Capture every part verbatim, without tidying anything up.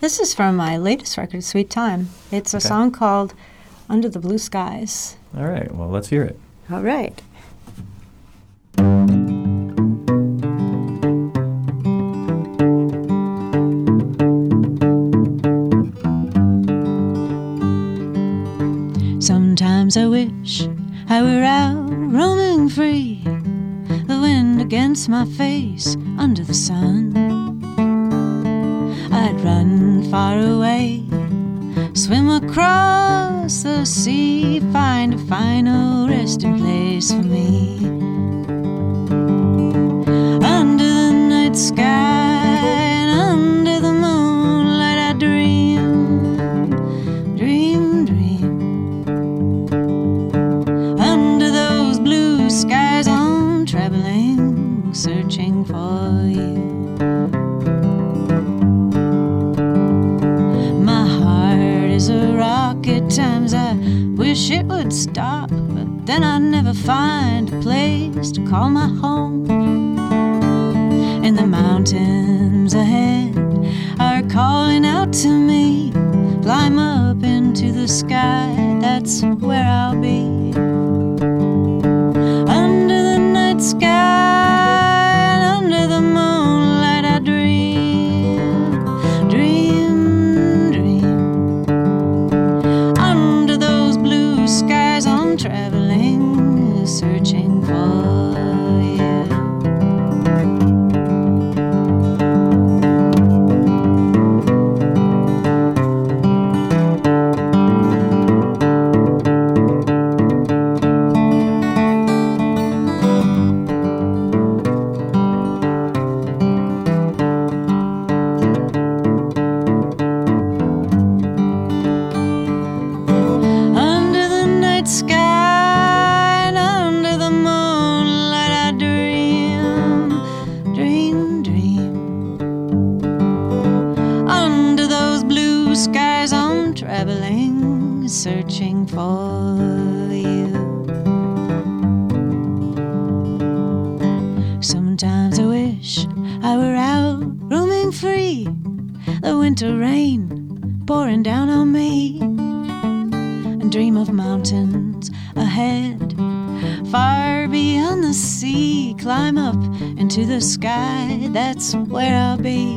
This is from my latest record, Sweet Time. It's a Okay. song called Under the Blue Skies. All right, well, let's hear it. All right. Sometimes I wish I were out roaming free, the wind against my face under the sun. I'd run far away, swim across the sea, find a final resting place for me. Under the night sky and under the moonlight I dream, dream, dream. Under those blue skies I'm traveling, searching for you. My heart is a rock, at times I wish it would stop, but then I never find a place to call my home. And the mountains ahead are calling out to me, climb up into the sky, that's where I'll be. Under the night sky and under the moonlight I dream, dream, dream. Under those blue skies I'm traveling, searching for you. Under the night sky and under the moonlight I dream, dream, dream. Under those blue skies I'm traveling, searching for you. Sometimes I wish I were out roaming free, the winter rain pouring down on me, and dream of mountains ahead, far beyond the sea, climb up into the sky, that's where I'll be.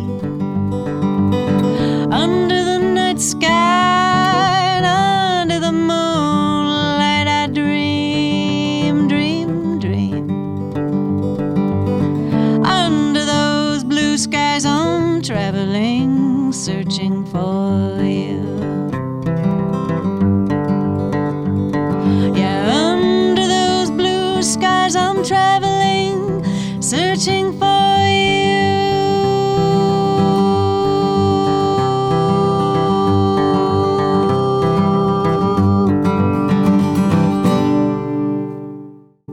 Under the night sky and under the moonlight I dream, dream, dream. Under those blue skies I'm traveling, searching for you. Yeah, under those blue skies I'm traveling, searching for you.